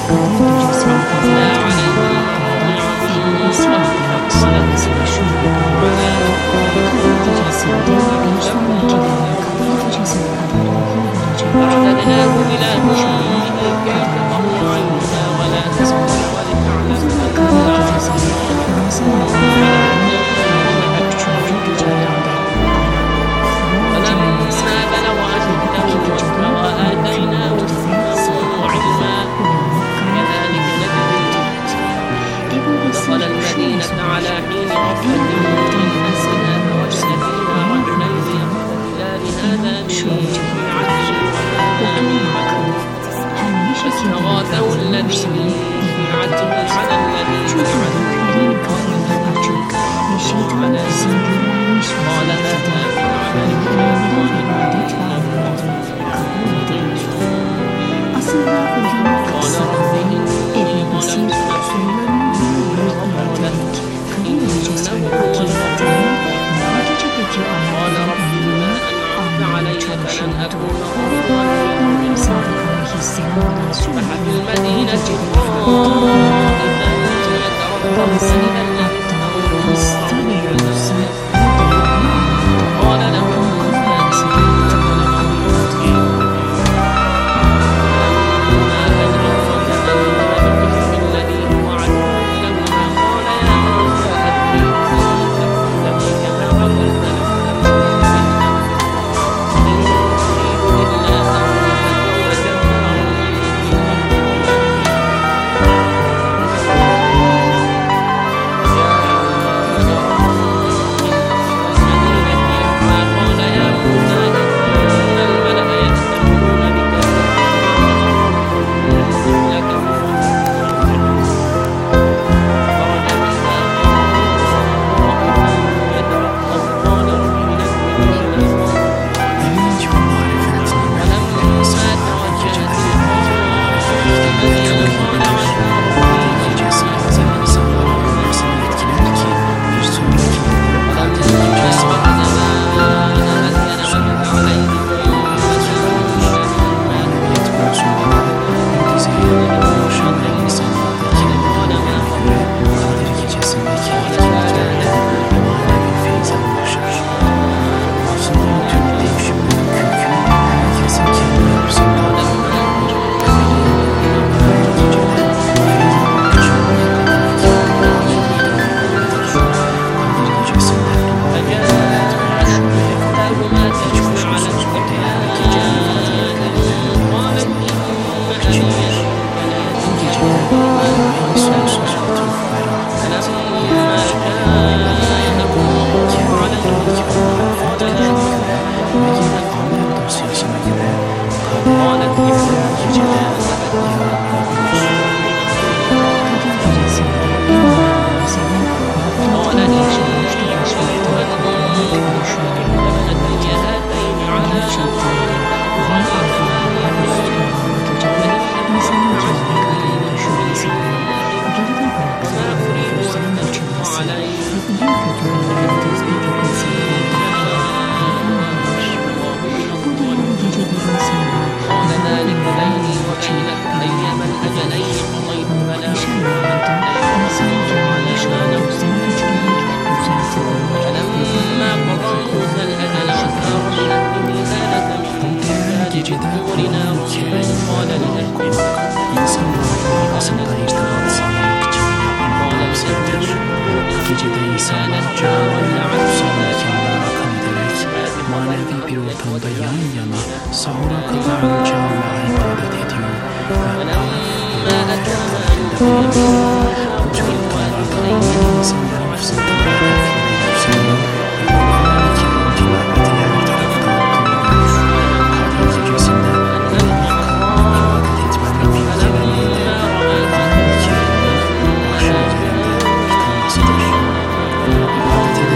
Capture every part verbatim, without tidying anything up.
Kadir gecesini kazandı. İsmail Aksal'ın savaşını yapıyor. Kadir gecesinde bir sonraki dönem Kadir gecesini kadar olacak. أعتدناه إلى مشركين كي تقر عينها ولا تحزن ولتعلم Kadir gecesinde insan yapıyor. Üçüncü gecelerde فلما بلغ أشده واستوى آتيناه حكما وعلما كذلك نجزي ودخل المدينة على حين غفلة من أهلها فوجد فيها رجلين يقتتلان هذا من شيعته فاستغاثه الذي من شيعته على الذي من عدوه قال هذا Aslında ölümün kısırlığı Ebni Basir Süleyman'ın bir öğretmenik kabul gecesini hakimiyetini bu gecedeki anlamlarını anlamaya çalışıyordu. Onun Sadık Aleyhisselam'dan sonra bu gecede Thank you.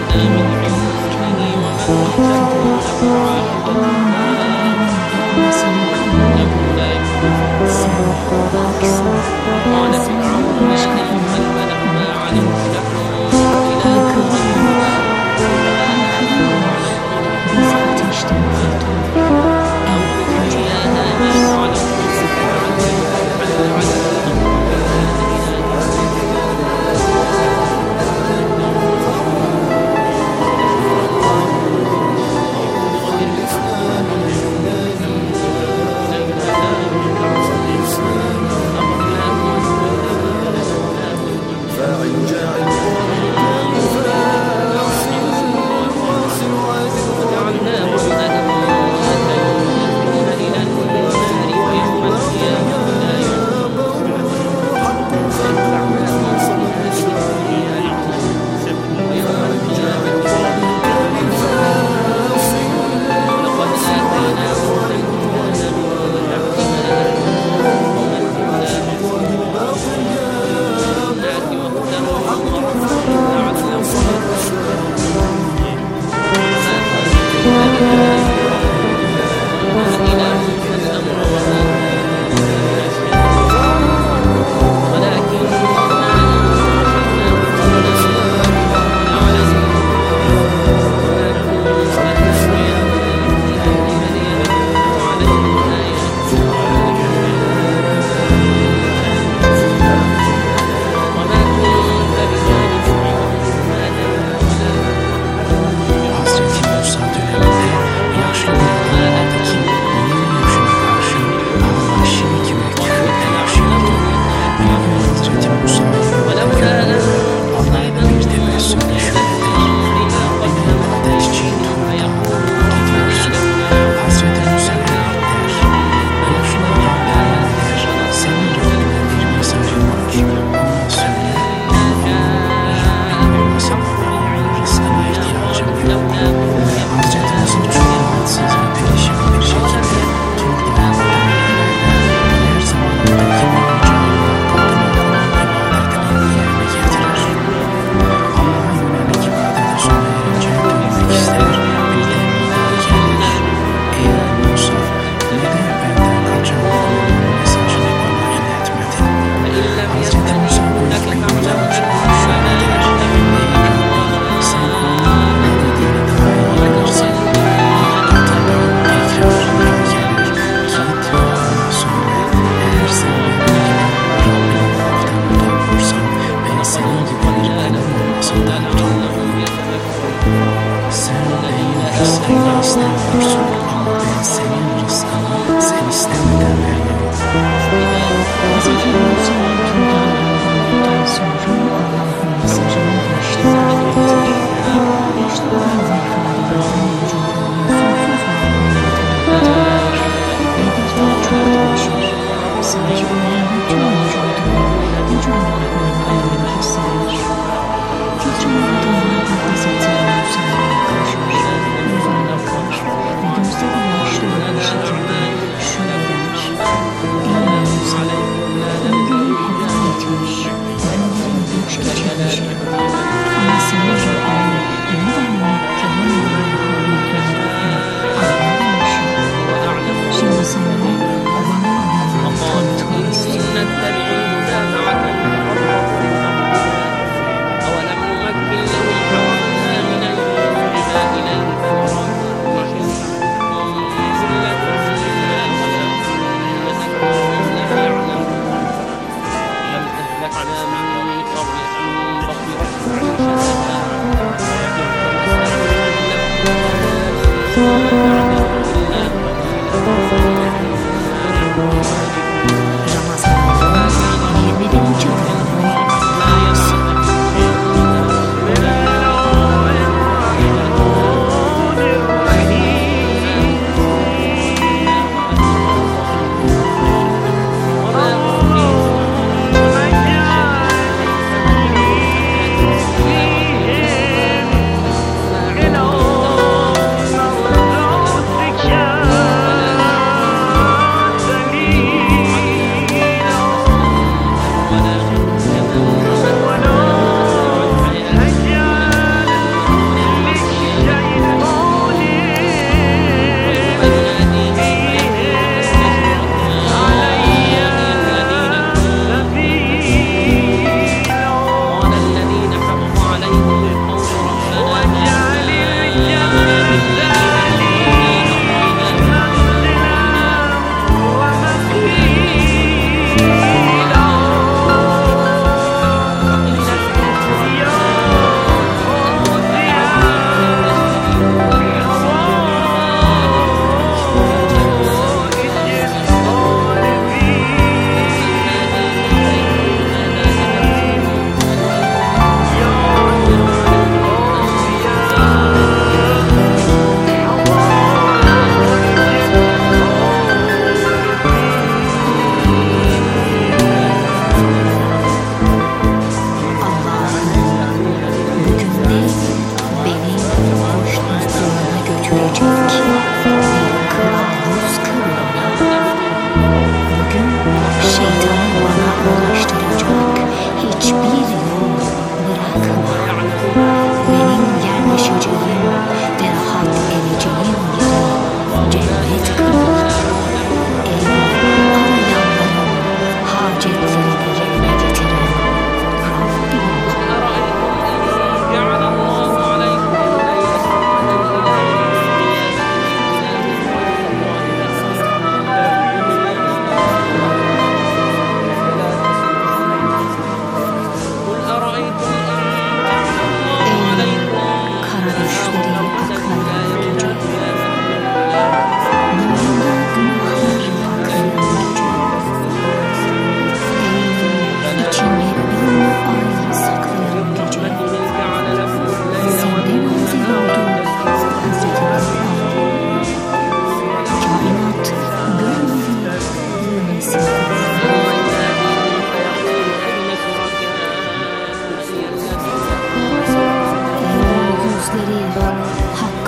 Gözlerim yaşlı bir şekilde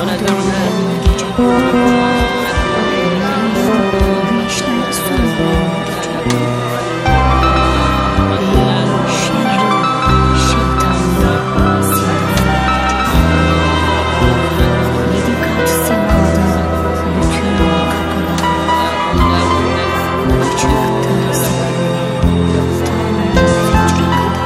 kader olan gece, güneşler soyulan gece, şerri, şeytanlı silahlar, yedi kat semada bütün kapılar açıktır senin, tam fecre kadar.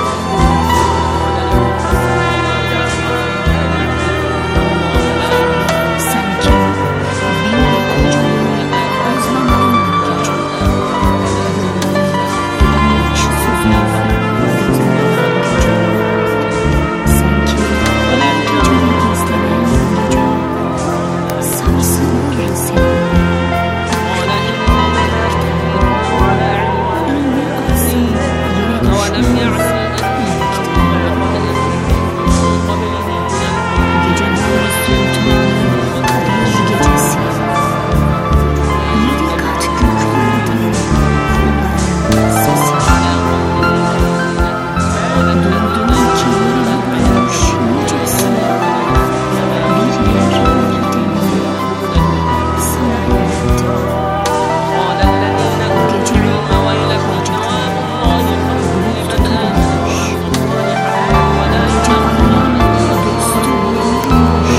Sanki bin bir kocayı özlemenin gece, yolları hiç süzülür gözümün gece. Sanki geceyi izlemeyen gece, sarsılır seninle ünlü aksın yere düşmez geceler sultanı kader gecesi, yedi kat göklerde kulların sesi, duydum ki yerine dönmüş nicesi, bir yer verdim sana yöneldim. Gece Necati bulut tutulmuş, gece ayının dostu bulunmuş,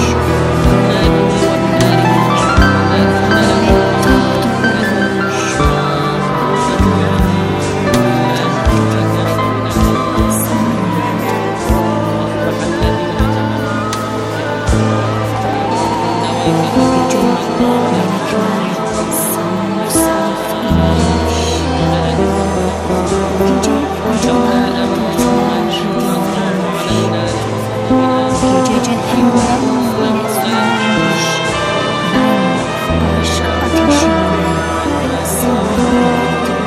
gece cehennem yine sönmüş, ben aşk ateşinde sığındım.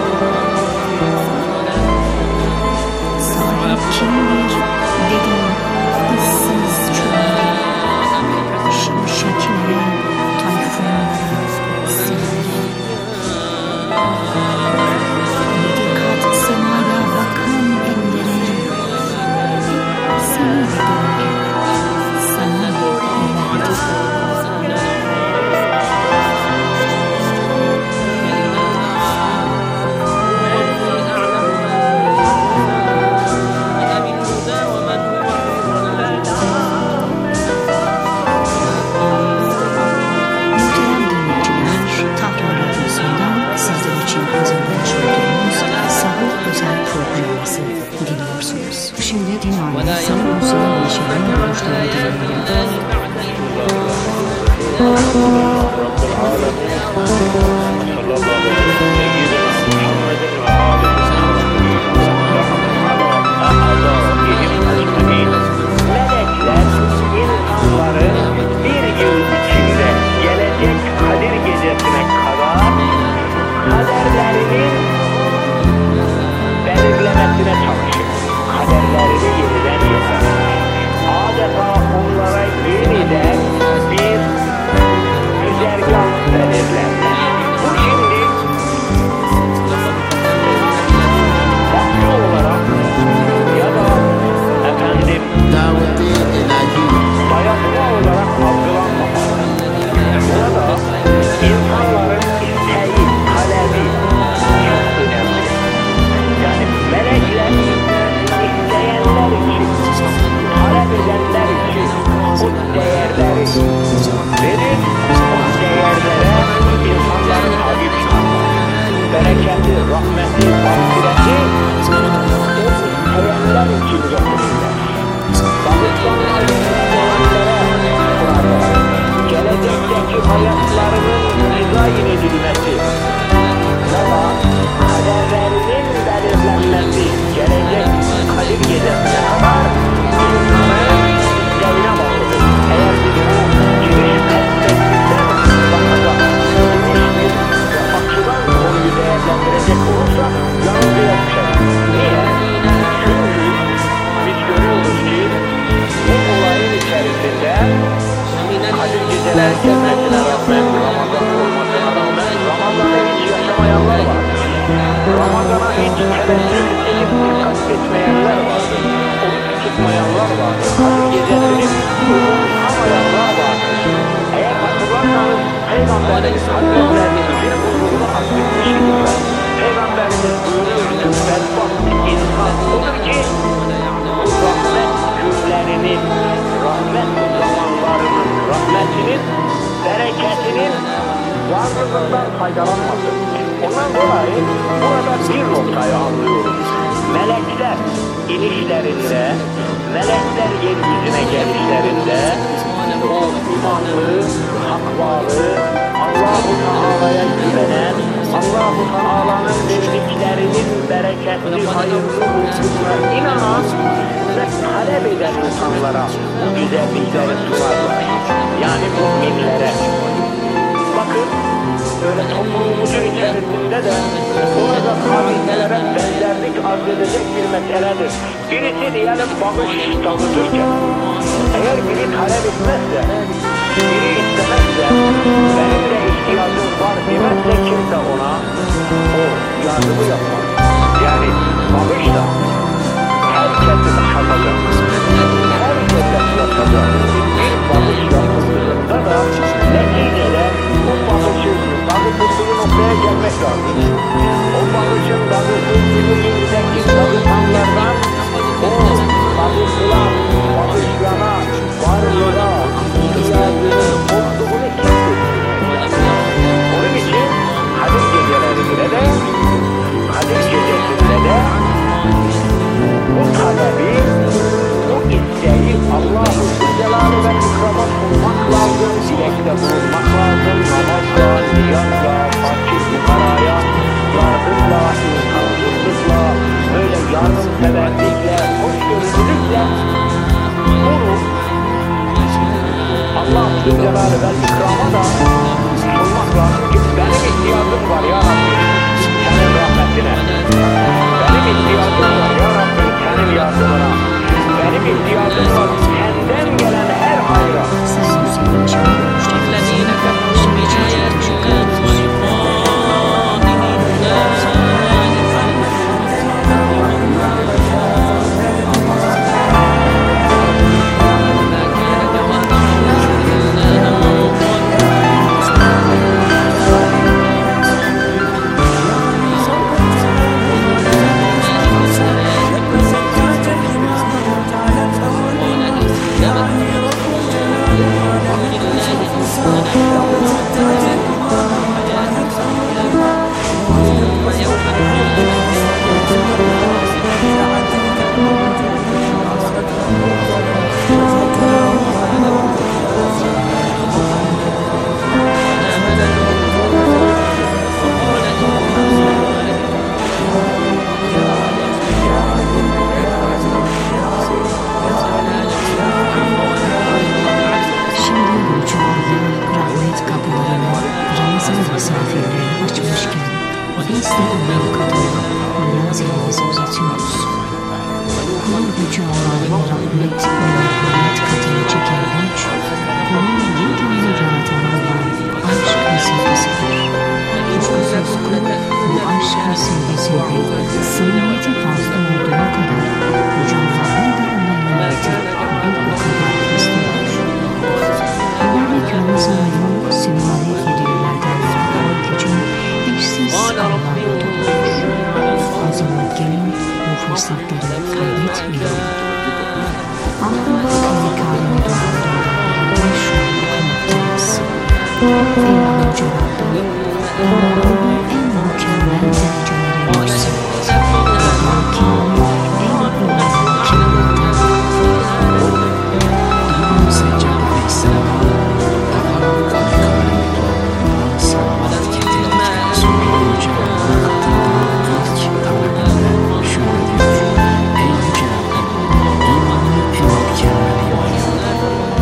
Sahip kimdir dedim ıssız çölde, şimşeklere, tayfunlara sinirli. Yedi kat semada bakan ellere, seni dedim, sana yöneldim. Muhterem dinleyiciler, Tahran Radyosu'ndan sizler için hazırlamış olduğumuz Sahur Özel programımızı dinliyorsunuz. Şimdi dinleyenler Sayın Hüseyin Yeşil'in görüşlerini dinleyelim. Melekler insanları bir yıl içinde gelecek Kadir Gecesi'ne kadar kaderlerinin belirlemesine çalışır. Kaderlerini yeniden yazar. Adeta onlara yeniden bir güzergah belirlenmiş. Bu şimdi vakti olarak ya da efendim dayatma olarak algılanmamalı. Burada insanların isteği, talebi çok önemli. Yani melekler isteyenler için, talep edenler için o değerleri verir, o değerlere insanların sahip çıkarlar. Bereketi, rahmeti, mağfireti o isteyenler için getirirler. Danışmanlar isteyenlere kurarlar. Gelecekteki hayatlarının dizayn edilmesi ya da kaderlerinin belirlenmesi gelecek Kadir Gecesi'ne kadar insanların isteğine bakılır. Eğer biz bu giriş perspektiften bakacak, geniş bir açıdan konuyu değerlendirecek olursak yanılgıya düşeriz. Niye? Çünkü biz görüyoruz ki bu olayın içerisinde Kadir Geceler gelmesine rağmen, Ramazan olmasına rağmen Ramazan'ı hiç yaşamayanlar var. Ramazan'a hiç teveccüh edip dikkat etmeyenler var. Oruç tutmayanlar var. Kadir Gecesi'ni umursamayanlar var. Peygamberimiz Hazretlerinin bir buyruğunu akletmiştir. Peygamberimiz buyuruyor ki bedbaht insan odur ki rahmet günlerinin, rahmet zamanlarının, rahmetinin, bereketinin varlığından faydalanmasın. Ondan dolayı burada bir noktayı anlıyoruz. Melekler inişlerinde, melekler yeryüzüne gelişlerinde o imanlı, takvalı, Allah-u Teala'ya güvenen, Allah-u Teala'nın verdiklerinin bereketli, hayırlı olduğuna inanan ve talep eden insanlara bu güzellikleri sunarlar. Yani müminlere. Bakın, böyle toplumumuzun içerisinde de burada kabilelere benzerlik arz edecek bir meseledir. Birisi diyelim bağış tanıtırken, eğer biri talep etmezse, biri istemezse, benim de ihtiyacım var demezse kimse ona o yardımı yapmaz. Yani bağış da herkesin kazanacak, herkese ulaşacak bir bağış yapıldığında da neticede o bağışın dağıtıldığı noktaya gelmek lazım. O bağışın dağıtıldığı yerdeki dağıtanlardan o dağıtılan, bağışlana, varlığa, ihtiyacının olduğunu hissettirmek. Onun için Kadir gecelerinde de, Kadir gecesinde de bu talebi, bu isteği Allah-u Zülcelal'ı ve ikrama sunmak lazım, dilekte bulunmak lazım, namazla, niyazla, fakir fukaraya, yardımla, insanlıkla, böyle yardımseverlikle, hoşgörülülükle bunu Allah-u Zülcelal'ı ve ikrama da sunmak lazım ki benim ihtiyacım var ya Rabbi, senin rahmetine, benim ihtiyacım var ya Rabbi, senin yardımına, benim ihtiyacım var senden gelen her hayra. Sayın Hüseyin Çağrı الذين كفروا بآياتنا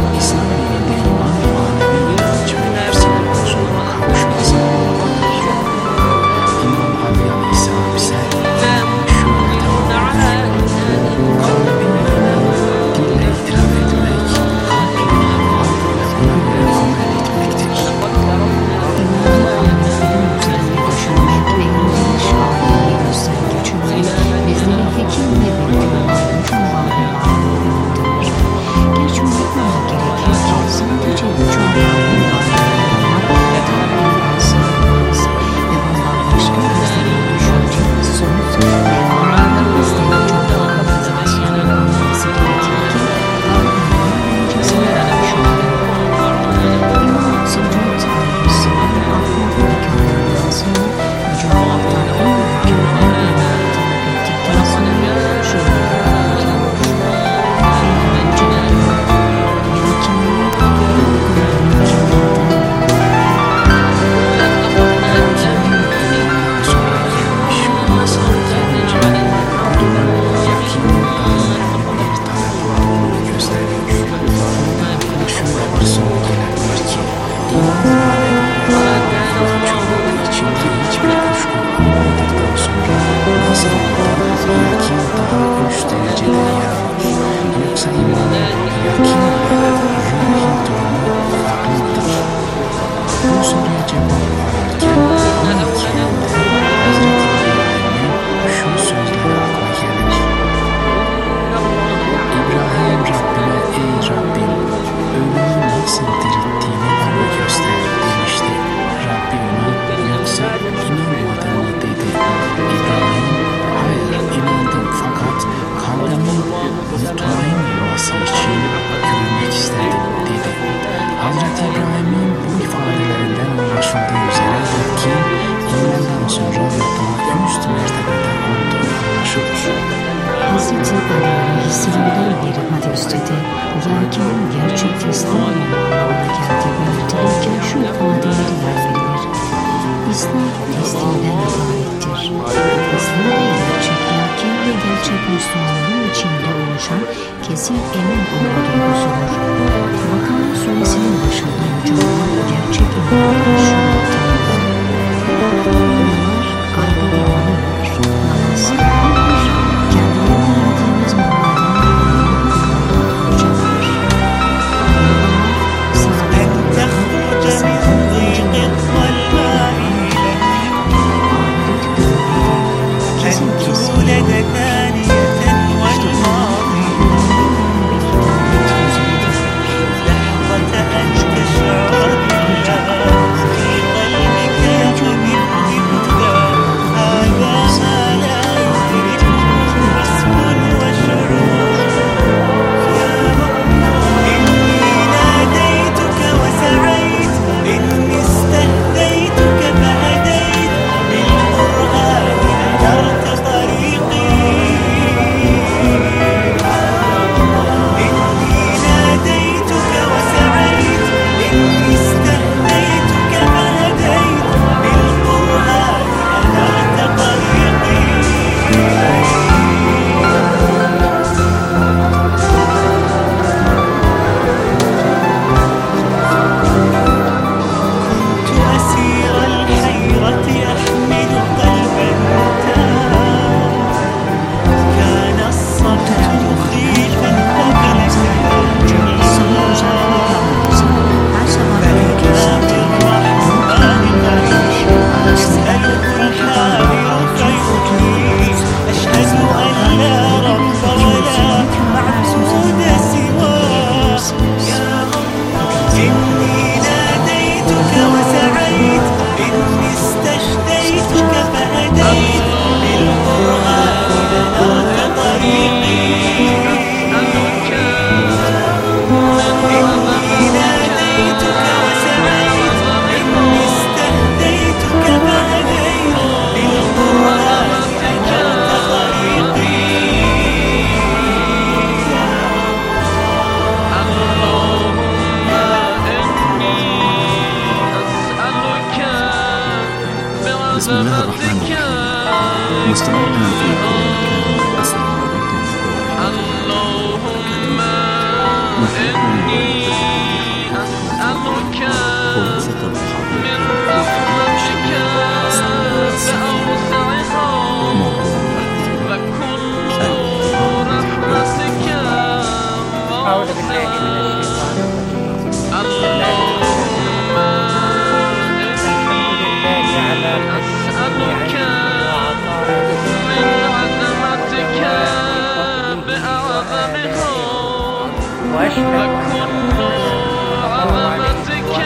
Şimdi gerçek teslim olma anlamına geldiği belirtilirken şu ifadeleri yer verilir. İslam teslimden ibarettir. İslam ve gerçek yakin ve gerçek Müslümanlığın içinde oluşan kesin emin olma duygusudur. Vakara suresinin başında Yüce Allah gerçek imanları şöyle tanımlar. Onlar kalbi imanıdır, namaz kılırlar, kendilerine verdiğimiz muradına uyarlar, بسم الله الرحمن الرحيم. مستمعينا في كل مكان، السلام عليكم ورحمة الله وبركاته. نحن خلاصة المحاضرة أعوذ بالله من الشيطان الرجيم. بسم الله الحمد لله على تسليمه وأشهد أن بعثه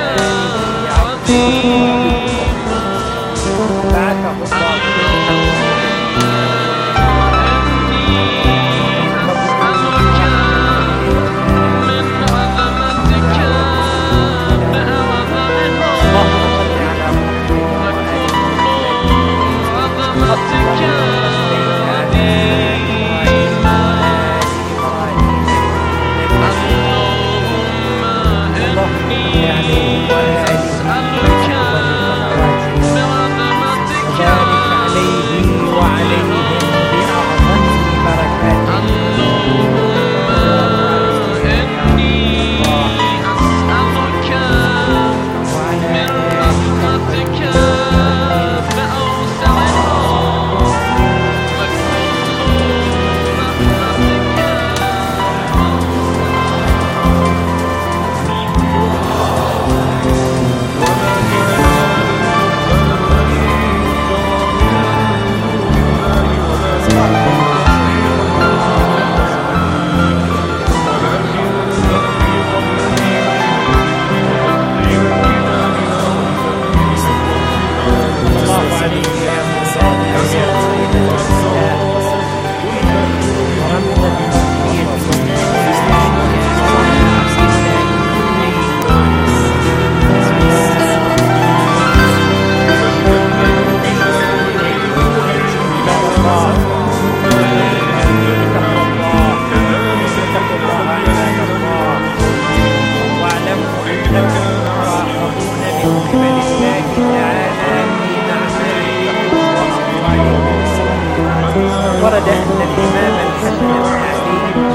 ورد أن الإمام الحسن بن علي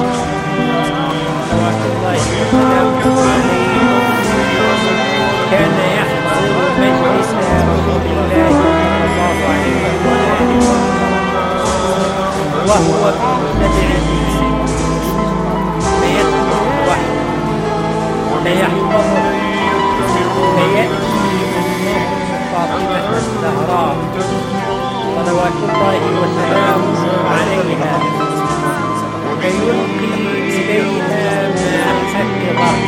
صلوات الله وسلامه عليه كان يحضر مجلس رسول الله صلى الله عليه وآله وهو بمتبعته فيسمع الوحي فيحفظه فيأتي أمه فاطمة الزهراء صلوات الله وسلامه عليها فيلقي إليها ما حفظه.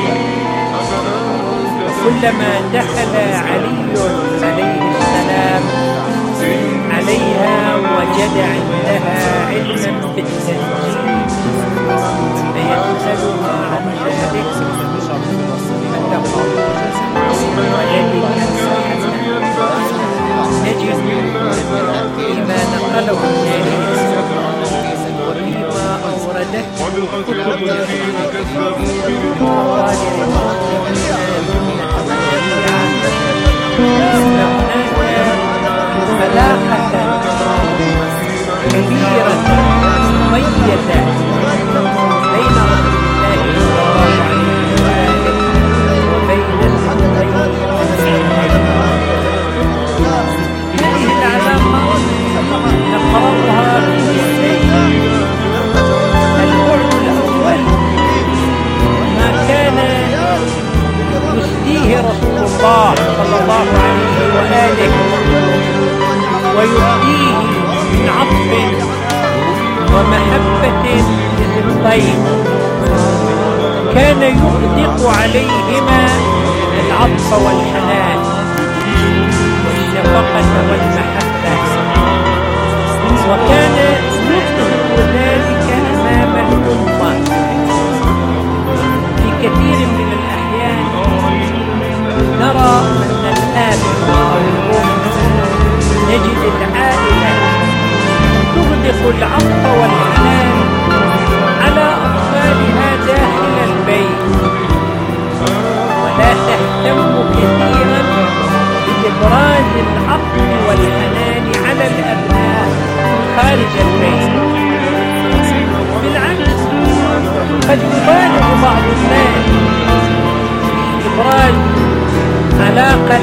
وكلما دخل علي عليه السلام عليها وجد عندها علما بالتنجيم فيسألها عن ذلك فتقول ولدك حسن. نجد فيما نقله الجليل وفيما أوردته كتب علاقة كبيرة مميزة بين رسول الله صلى الله عليه وآله وبين الحقين. هذه العلاقة نقرأها في الشيء. البعد الأول ما كان يسديه رسول الله صلى الله عليه وآله ويؤديه من عطف ومحبة للطيب، كان يغدق عليهما العطف والحنان والشفقة والمحبة، وكان يظهر ذلك أمام الأمة. في كثير من الأحيان نرى أن الآب أو الأم نجد العائلة تغدق العطف والحنان على أطفالها داخل البيت، ولا تهتم كثيرا بإبراز العطف والحنان على الأبناء خارج البيت. بالعكس قد يبالغ بعض الناس في إبراز علاقة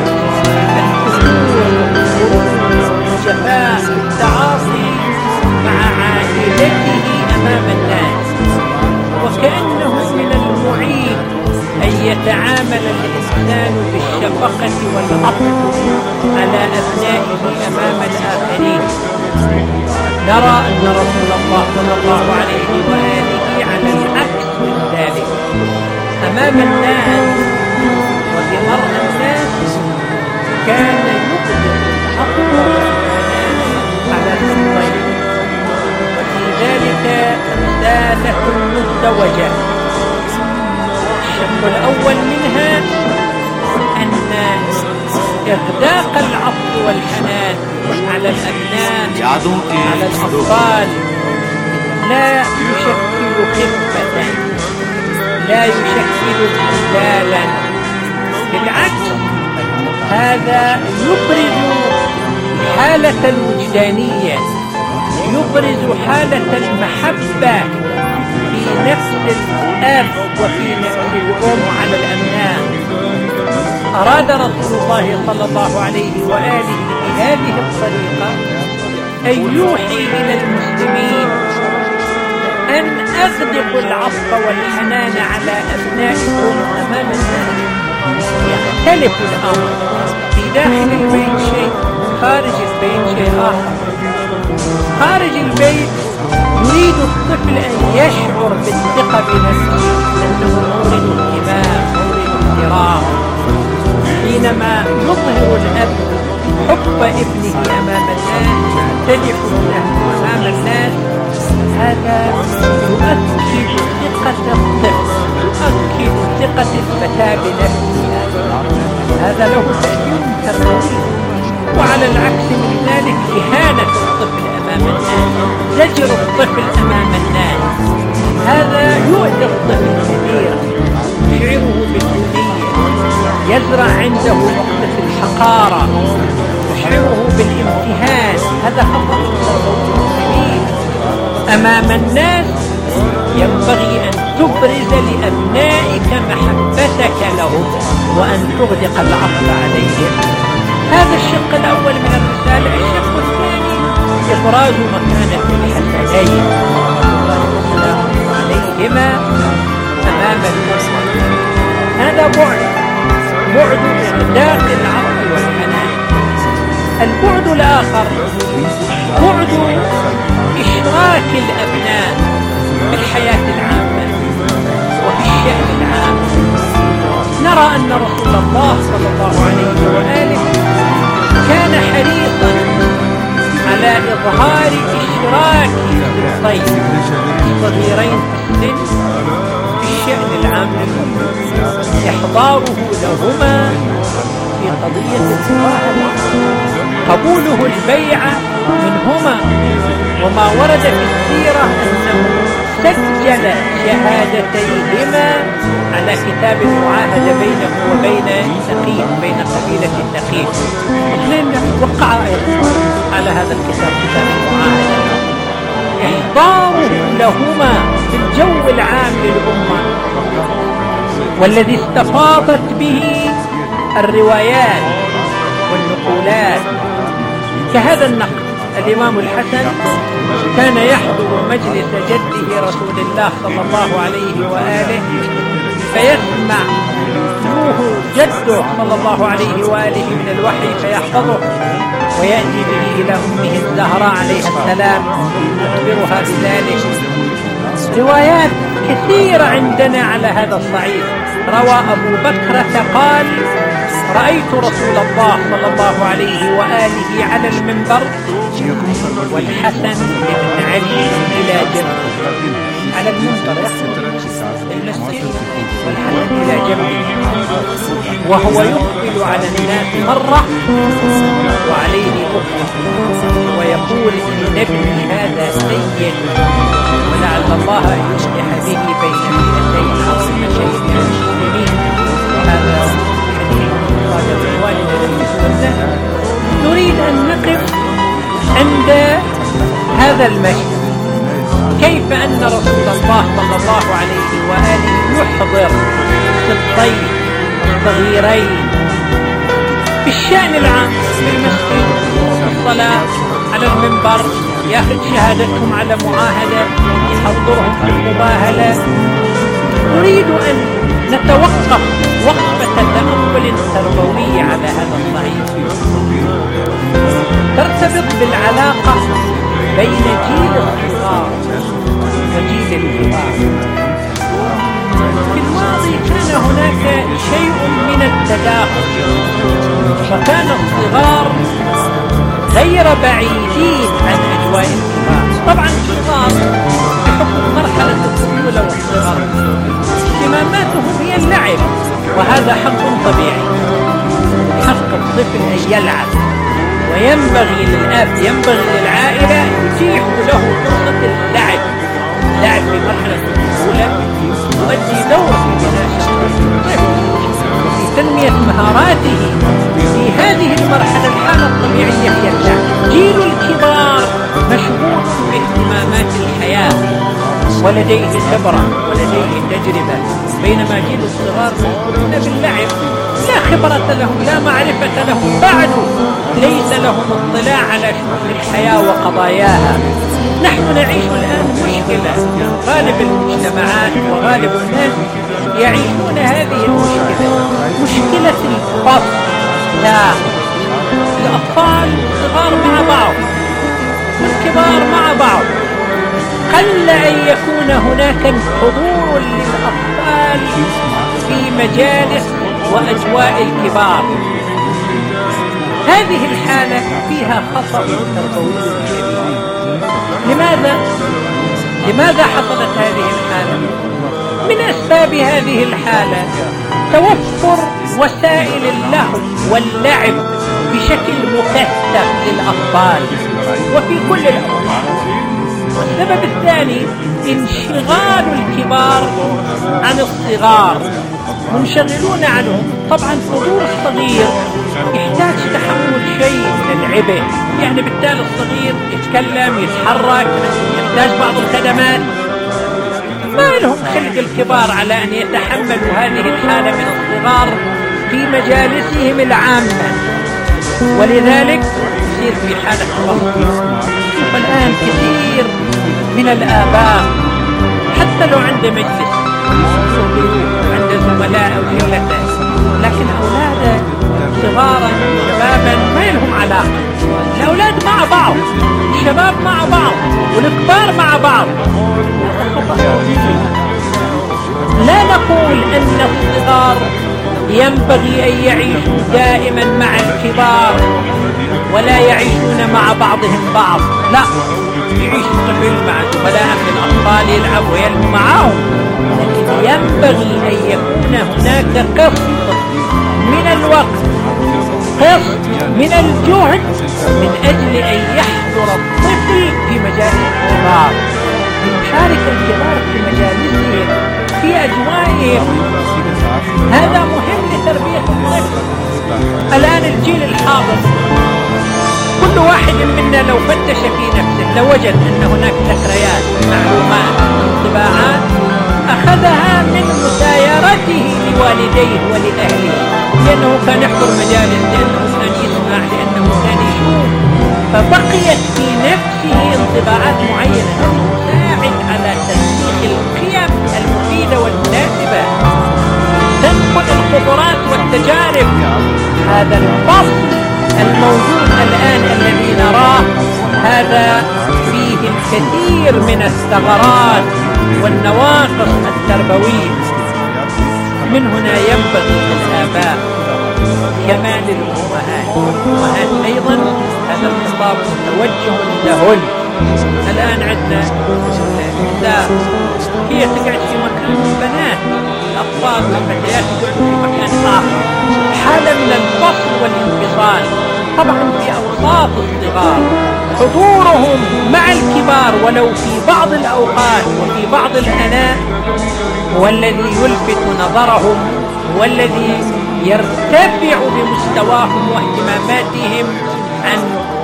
الجفاء والتعاطي مع عائلته أمام الناس، وكأنه من المعين أن يتعامل الإنسان بالشفقة والعطف على أبنائه أمام الآخرين. نرى أن رسول الله صلى الله عليه وآله على العكس من ذلك أمام الناس وفي مرأى الناس كان يقدر الحق على الطيب. وفي ذلك أمثالة مزدوجة. الشق الأول منها أن إغداق العطف والحنان على الأبناء على الأطفال لا يشكل خفة، لا يشكل إذلالا، بالعكس هذا يبرز الحالة الوجدانية، يبرز حالة المحبة في نفس الأب وفي نفس الأم على الأبناء. أراد رسول الله صلى الله عليه وآله بهذه الطريقة أن يوحي إلى المسلمين أن أغدقوا العطف والحنان على أبنائكم أمام الناس. يختلف الأمر، في داخل البيت شيء، خارج البيت شيء آخر. خارج البيت يريد الطفل أن يشعر بالثقة بنفسه، أنه مورد اهتمام مورد احترام. حينما يظهر الأب حب ابنه أمام الناس، يعتنق له أمام الناس، هذا يؤكد ثقة الطفل، يؤكد ثقة الفتاة بنفسها. هذا له تأثير تربوي. وعلى العكس من ذلك إهانة الطفل أمام الناس، زجر الطفل أمام الناس، هذا يؤذي الطفل كثيرا، يشعره بالدونية، يزرع عنده نقطة الحقارة، يشعره بالامتهان. هذا خطأ كبير. أمام الناس ينبغي أن تبرز لأبنائك محبتك لهم وأن تغدق العقل عليهم. هذا الشق الأول من الرسالة. الشق الثاني إبراز مكانة الحسنين عليهما أمام الناس. هذا بعد بعد إغداق العقل والحنان. البعد الآخر بعد إشراك الأبناء في الحياة العامة وفي الشأن العام. نرى أن رسول الله صلى الله عليه وآله كان حريصا على إظهار إشراك الطيب الصغيرين في السن في الشأن العام للأمة، إحضاره لهما في قضية المعاهدة، قبوله البيعة منهما. وما ورد في السيرة أنه سجل شهادتيهما على كتاب المعاهدة بينه وبين ثقيف، بين قبيلة الثقيف. اثنين وقع أيضا على هذا الكتاب، كتاب المعاهدة. إحضاره لهما في الجو العام للأمة والذي استفاضت به الروايات والنقولات كهذا النقل. الإمام الحسن كان يحضر مجلس جده رسول الله صلى الله عليه وآله فيسمع له جده صلى الله عليه وآله من الوحي فيحفظه ويأتي به إلى أمه الزهراء عليه السلام يخبرها بذلك. روايات كثيرة عندنا على هذا الصعيد. روى أبو بكرة قال: رأيت رسول الله صلى الله عليه وآله على المنبر والحسن بن علي إلى جنبه، على المنبر المسجد والحسن إلى جنبه، وهو يقبل على الناس مرة وعليه أخرى ويقول: إن ابني هذا سيد ولعل الله أن يصلح به بين فئتين عظيمتين من المسلمين. هذا نريد أن نقف عند هذا المشهد، كيف أن رسول الله صلى الله عليه وآله يحضر الطيب صغيرين في الشأن العام في المسجد، في الصلاة، على المنبر، يأخذ شهادتهم على معاهدة، يحضرهم في المباهلة. نريد أن نتوقف وقفة تأمل تربوي على هذا الصعيد ترتبط بالعلاقة بين جيل الصغار وجيل الكبار. في الماضي كان هناك شيء من التداخل، فكان الصغار غير بعيدين عن أجواء الكبار. طبعا الصغار بحكم مرحلة الطفولة والصغر اهتماماتهم هي اللعب، وهذا حق طبيعي، حق الطفل أن يلعب، وينبغي للأب ينبغي للعائلة يتيح له فرصة اللعب. اللعب في مرحلة الطفولة يؤدي دور في بناء الطفل وفي تنمية مهاراته في هذه المرحلة. الحالة الطبيعية هي اللعب. جيل الكبار مشغول باهتمامات الحياة ولديه خبرة ولديه تجربة، بينما جيل الصغار مشغولون باللعب، لا خبرة لهم، لا معرفة لهم، بعد ليس لهم اطلاع على شؤون الحياة وقضاياها. نحن نعيش الآن مشكلة، غالب المجتمعات وغالب الناس يعيشون هذه المشكلة، مشكلة الفصل. لا، الأطفال الصغار مع بعض والكبار مع بعض، قل أن يكون هناك حضور للأطفال في مجالس وأجواء الكبار. هذه الحالة فيها خطأ تربوي كبير. لماذا؟ لماذا حصلت هذه الحالة؟ من أسباب هذه الحالة توفر وسائل اللهو واللعب بشكل مكثف للأطفال وفي كل الأوقات. والسبب الثاني انشغال الكبار عن الصغار، منشغلون عنهم. طبعا حضور الصغير يحتاج تحمل شيء من العبء، يعني بالتالي الصغير يتكلم يتحرك يحتاج بعض الخدمات، ما لهم خلق الكبار على أن يتحملوا هذه الحالة من الصغار في مجالسهم العامة، ولذلك يصير في حالة ضغط. والآن كثير من الآباء حتى لو عنده مجلس عنده زملاء أو جلته، لكن أولاده صغارا شبابا ما لهم علاقة. الأولاد مع بعض، الشباب مع بعض، والكبار مع بعض. لا نقول أن الصغار ينبغي أن يعيشوا دائما مع الكبار ولا يعيشون مع بعضهم بعض، لا، يعيش الطفل مع زملاء من الأطفال يلعب ويلعب معهم، لكن ينبغي أن يكون هناك قسط من الوقت، قسط من الجهد من أجل أن يحضر الطفل في مجالس الكبار، يشارك الكبار في مجالسهم في أجوائهم. هذا مهم لتربية الطفل. الآن الجيل الحاضر كل واحد منا لو فتش في نفسه لوجد أن هناك ذكريات، معلومات، انطباعات أخذها من مسايرته لوالديه ولأهله، لأنه كان يحضر مجالس، لأنه كان يسمع، لأنه كان يشوف، فبقيت في نفسه انطباعات معينة تساعد على تنسيق القيم المفيدة والمناسبة، تنقل الخبرات والتجارب. هذا الفصل الموجود الآن الذي نراه هذا فيه الكثير من الثغرات والنواقص التربوية. من هنا ينبغي للآباء كما للأمهات، والأمهات أيضا هذا الخطاب متوجه لهن. الآن عندنا نساء هي تقعد في مكان البنات، الأطفال والفتيات يقعدوا في مكان آخر، حالة من الفصل والانفصال. طبعا في أوساط الصغار حضورهم مع الكبار ولو في بعض الأوقات وفي بعض الآناء هو الذي يلفت نظرهم، والذي يرتفع بمستواهم واهتماماتهم عن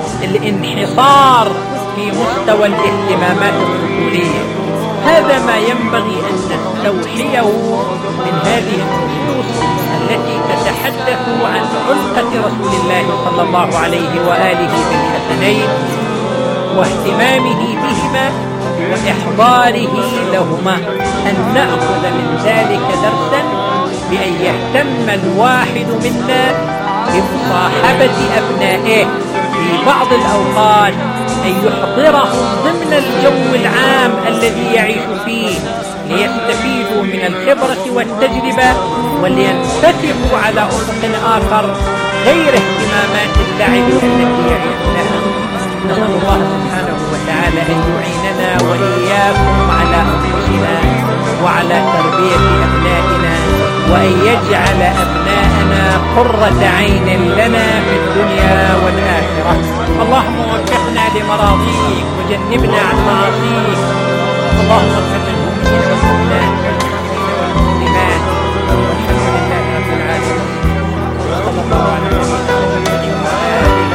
الانحصار في مستوى الاهتمامات الطفولية. هذا ما ينبغي أن نستوحيه من هذه النصوص التي تتحدث عن خلقة رسول الله صلى الله عليه وآله بالحسنين واهتمامه بهما وإحضاره لهما، أن نأخذ من ذلك درسا بأن يهتم الواحد منا بمصاحبة أبنائه في بعض الأوقات، أن يحضرهم ضمن الجو العام الذي يعيش فيه ليستفيدوا من الخبرة والتجربة ولينفتحوا على أفق آخر غير اهتمامات اللعب التي يعيشونها. نسأل الله سبحانه وتعالى أن يعيننا وإياكم على أنفسنا وعلى تربية أبنائنا، وأن يجعل أبناءنا قرة عين لنا في الدنيا والآخرة. اللهم وفقنا لمراضيك وجنبنا عن معاصيك. اللهم اغفر للمؤمنين والمؤمنات والمسلمين والحمد لله رب العالمين. صلى الله على نبينا محمد وعلى آله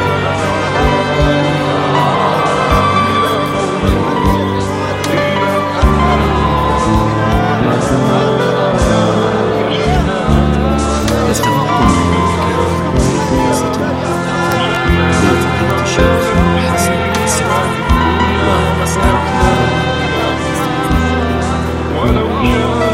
ومسألة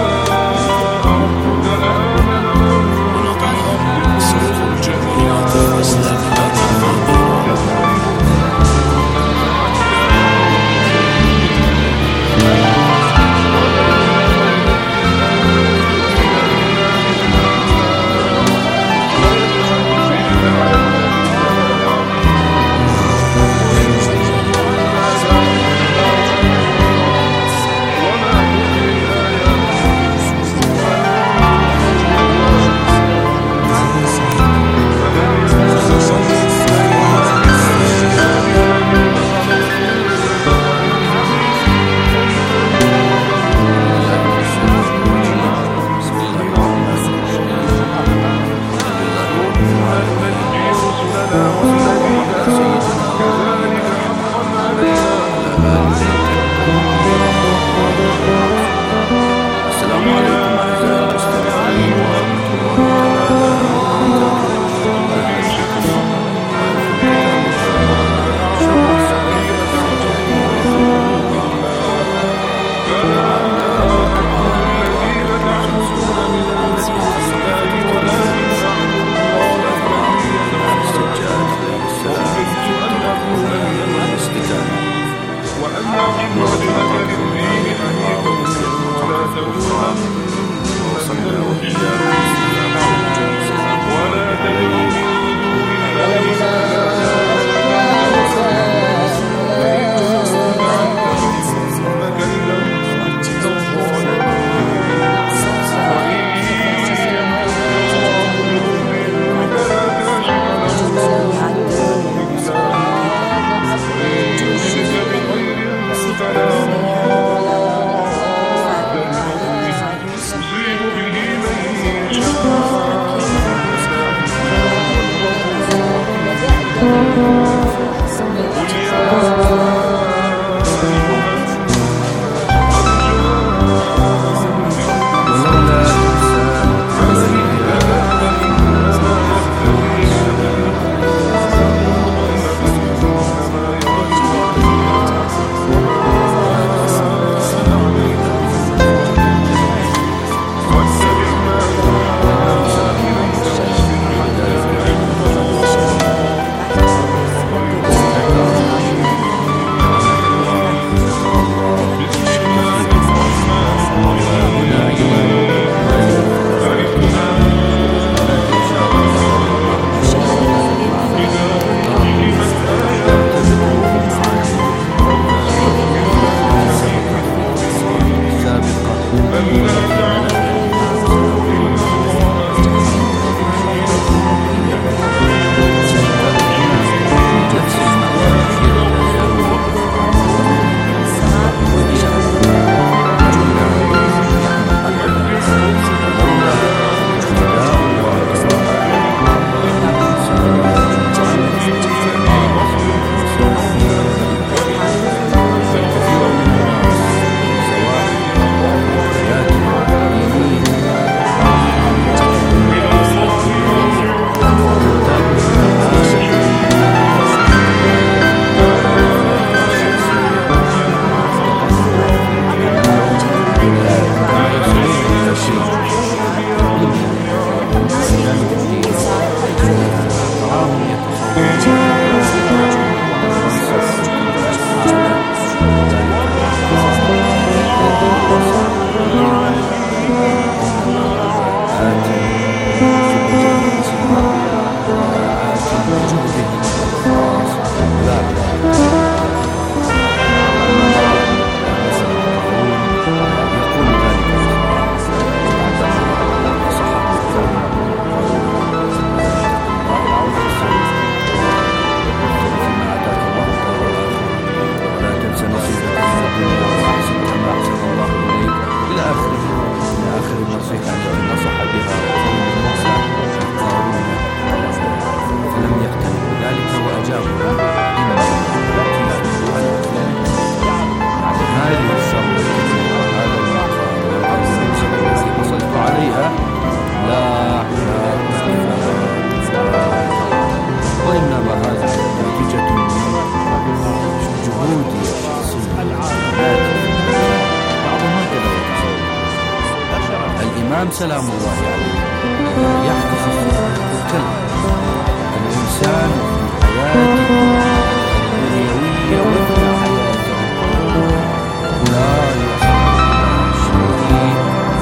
سلام الله عليه يحتفظ بالكلمة الإنسان في حياته الدنيوية وفي حياته لا يصل شيء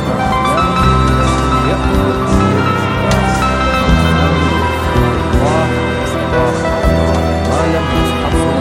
لا يأخذ الله ما لم يصحبه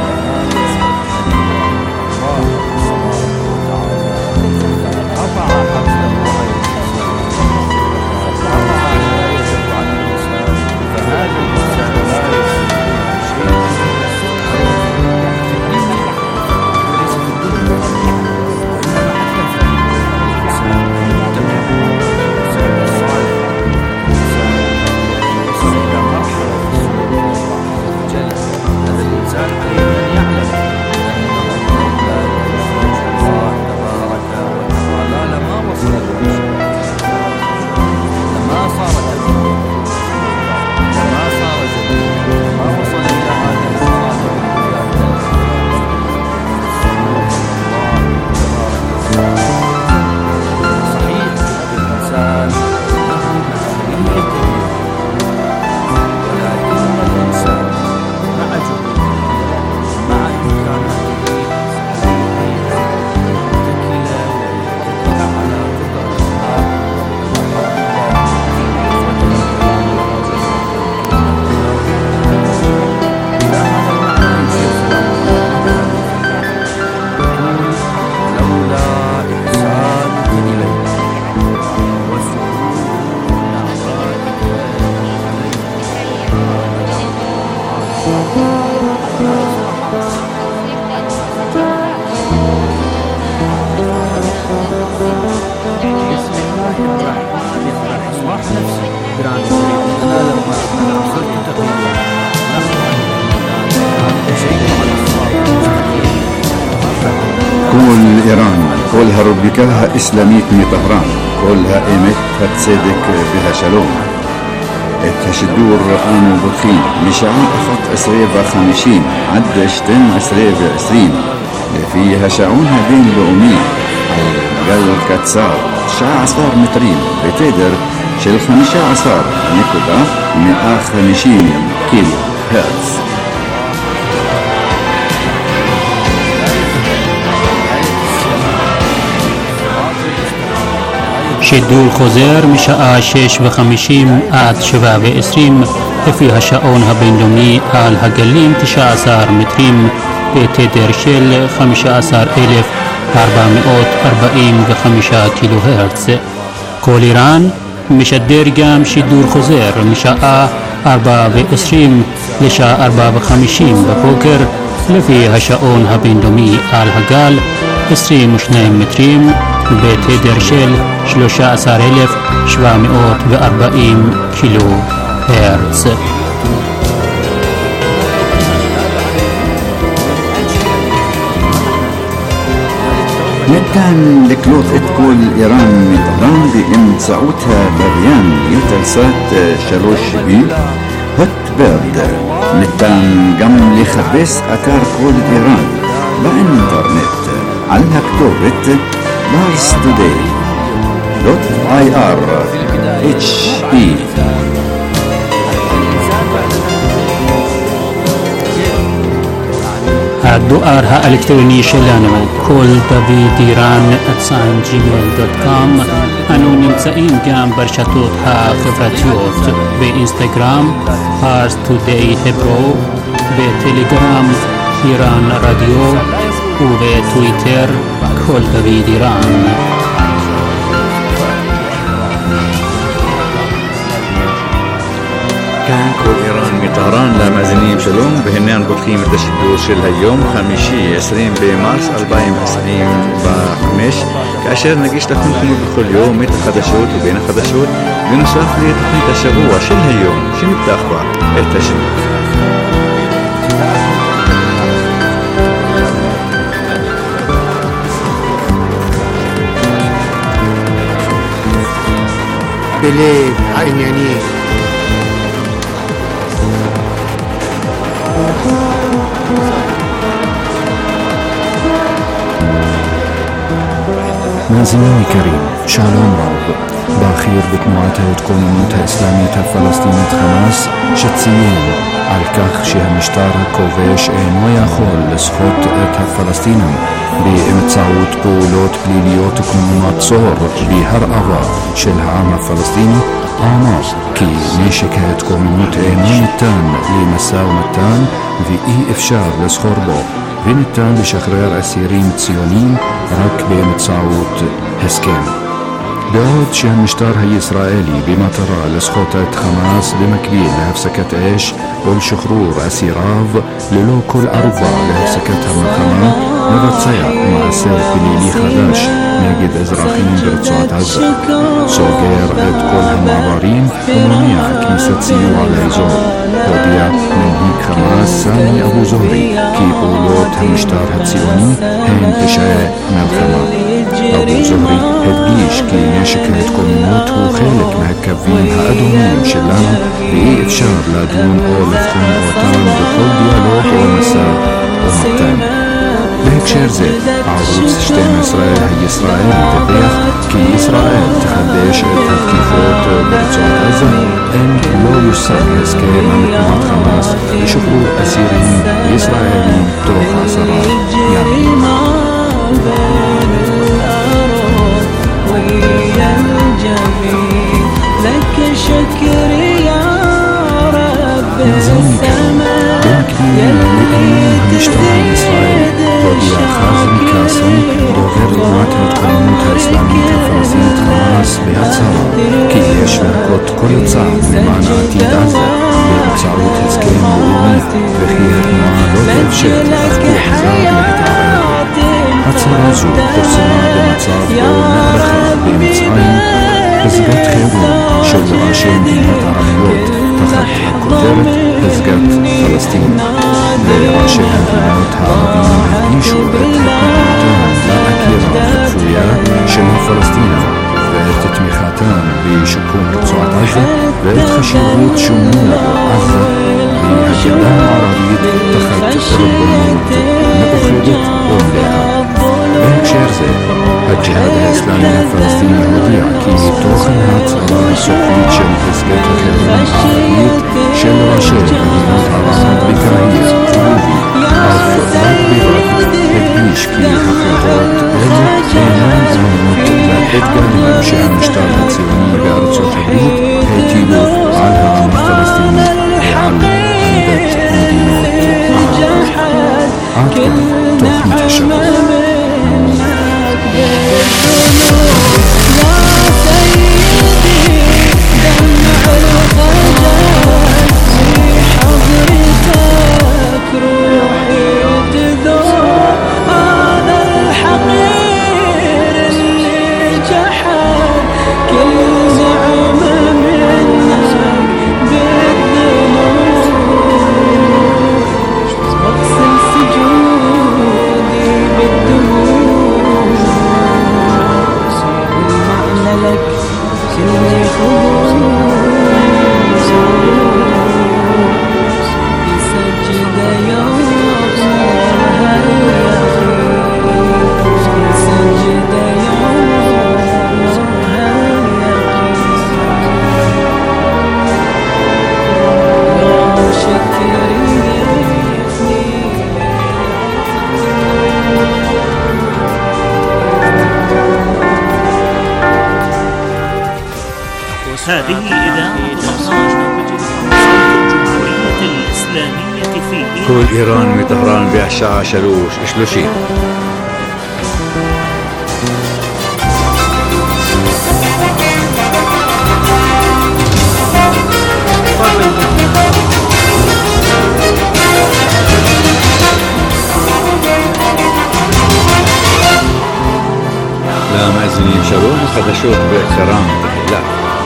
كل إيران كلها ربكها إسلاميت من طهران كلها إيمت هتصدق بها شلوم التشدور آنو بطخين مشاعون أخط أسريبا خمشين عدشتن أسريبا عسرين فيها شاعونها بين لؤمين قل كتسار شاع عصار مترين بتقدر شل خمشة عصار نكودا مئة خمشين كيلو هرتز שידור חוזר משעה שש וחמישים עד שבע ועשרים לפי השעון הבינלאומי על הגלים תשע עשרה מטרים בתדר של חמישה עשר אלף ארבע מאות ארבעים וחמישה קילו הרץ. כל איראן משדר גם שידור חוזר משעה ארבע ועשרים לשעה ארבע וחמישים בבוקר לפי השעון הבינלאומי על הגל עשרים ושניים מטרים בתדר של שלושה עשר אלף שבע מאות וארבעים קילו הרץ. ניתן לקלוט את כל איראן מטהרן באמצעות הלוויין יוטלסאט שלוש בי הוטברד. ניתן גם לחפש אתר כל איראן באינטרנט על הכתובת פארס טודיי دوت آي آر إتش إي. الدؤر الإلكتروني שלנו כל דוד איראן at gmail dot com. אנו נמצאים גם ברשתות החברתיות באינסטגרם פארס טודיי hebro, בטלגרם איראן רדיו ובטוויטר כל דוד איראן. כאן כל איראן מטהרן למאזינים שלום, והנה אנו פותחים את השידור של היום חמישי עשרים במרס אלפיים עשרים וחמש, כאשר נגיש לכם כמו בכל יום את החדשות ובין החדשות בנוסף לתוכנית השבוע של היום שנפתח בה את השידור. בלב העניינים מאזינים יקרים, שלום רב. בכיר בתנועת ההתקוממות האסלאמית הפלסטינית חמאס, שציין על כך שהמשטר הכובש אינו יכול לסחוט את הפלסטינים באמצעות פעולות פליליות כמו מצור והרעבה של העם הפלסטיני. אמר כי נשק ההתקוממות אינו ניתן למשא ומתן ואי אפשר לסחור בו, וניתן לשחרר אסירים ציונים רק באמצעות הסכם. בעוד שהמשטר הישראלי במטרה לסחוט את חמאס במקביל להפסקת אש ולשחרור אסיריו ללא כל ערובה להפסקת המלחמה, מבצע מעשה פלילי חדש נגד אזרחים ברצועת עזה, סוגר את כל המעברים ומונע כניסת סיוע לאזור. הודיע מנהיג חמאס סאמי אבו זוהרי כי פעולות המשטר הציוני הן פשעי מלחמה. אבו זוהרי הדגיש כי נשק ההתקוממות הוא חלק מהקווים האדומים שלנו ואי אפשר לדון או לבחון אותם בכל דיאלוג או משא ומתן. בהקשר זה, ערוץ שתים עשרה הישראלי דיווח כי ישראל תחדש את התקיפות ברצועת עזה אם לא יושג הסכם עם תנועת חמאס לשחרור אסירים ישראלים תוך עשרה ימים. מאזינים יקרים, במקביל לאיום המשטר הישראלי, הודיע חאזם קאסם, דובר תנועת ההתקוממות האסלאמית הפלסטינית חמאס בהצהרה כי יש לנקוט כל צעד למען עתיד עזה באמצעות הסכם לאומי, וכי התנועה לא תאפשר לאף זר להתערב. הצהרה זו פורסמה במצב בו נערכה במצרים פסגת חירום של ראשי מדינות ערביות תחת הכותרת פסגת פלסטין, וראשי המדינות הערביים הדגישו את התנגדותם לעקירה הכפויה של הפלסטינים ואת תמיכתם בשיקום רצועת עזה ואת חשיבות שומר עזה והגדה המערבית תחת ריבונות מאוחדת ומלאה. בהקשר זה, הג'יהאד האסלאמי הפלסטיני הודיע כי תוכן ההצהרה הסופית של פסגת החירום הערבית של ראשי מדינות ערב בקהיר ובובי אף רק בלבד הדגיש כי החלטות אלה אינן זמינות לאתגרים שהמשטר הציוני בארצות הברית הטילו על העם הפלסטיני ועל עמדת מדינות ערב. עד כאן תוכנית השבוע. هذه إذاعة برنامج الجمهورية الإسلامية في إيران. كل إيران من طهران بعشاء شلوش شلوشي. למאזינים שלום, חדשות בקצרה מתחילה.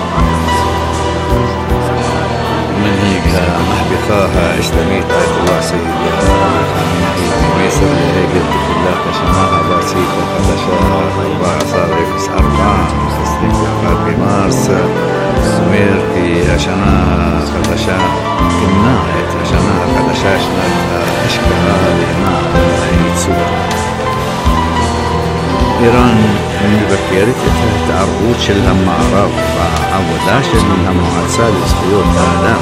מנהיג המהפכה האסלאמית אייתוללה סייד עלי חמינאי ממסר להגל תחילת השנה הבאסית החדשה ארבע עשרה אפס ארבע עשרים ואחד במרס, אומר כי השנה החדשה תמנע את השנה החדשה שנת ההשקעה למען הייצור. איראן מבקרת את ההתערבות של המערב בעבודה של המועצה לזכויות האדם.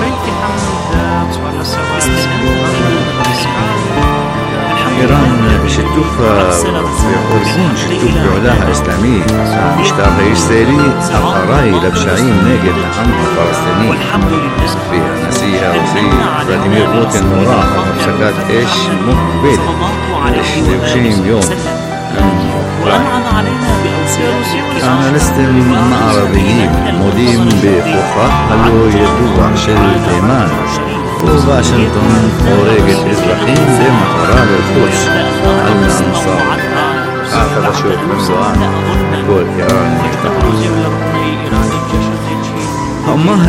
איראן בשיתוף וארגון שיתוף פעולה האסלאמי, המשטר הישראלי אחראי לפשעים נגד העם הפלסטיני, והנשיא הרוסי ולדימיר פוטין הורה על הפסקת אש מוגבלת ל-שלושים יום. האנליסטים המערביים מודים בכוחו הלא ידוע של תימן, וושינגטון הורגת אזרחים במטרה ללחוץ על הנصار. החדשות במלואן, כל איראן נפתחה. האומה